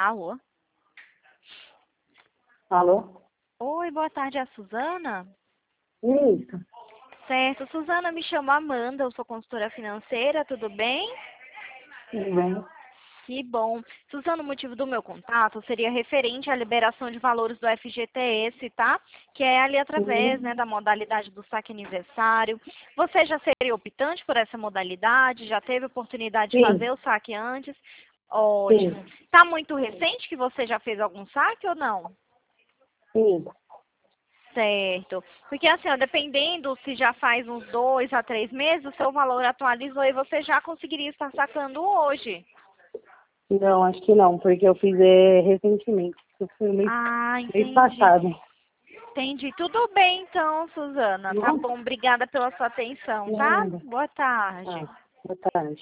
Alô? Alô? Oi, boa tarde, é a Suzana? Isso. Certo, Suzana, me chamo Amanda, eu sou consultora financeira, tudo bem? Tudo bem? Que bom. Suzana, o motivo do meu contato seria referente à liberação de valores do FGTS, tá? Que é ali através, Sim. da modalidade do saque aniversário. Você já seria optante por essa modalidade? Já teve oportunidade de fazer Sim. o saque antes? Ótimo. Sim. Tá muito recente que você já fez algum saque ou não? Sim. Certo. Porque assim, ó, dependendo se já faz uns 2 a 3 meses, o seu valor atualizou e você já conseguiria estar sacando hoje. Não, acho que não, porque eu fiz recentemente. Eu fui Ah, mês entendi. passado. Entendi. Tudo bem então, Suzana. Tá Não? bom. Obrigada pela sua atenção, tá? Nada. Boa tarde. Ah, boa tarde.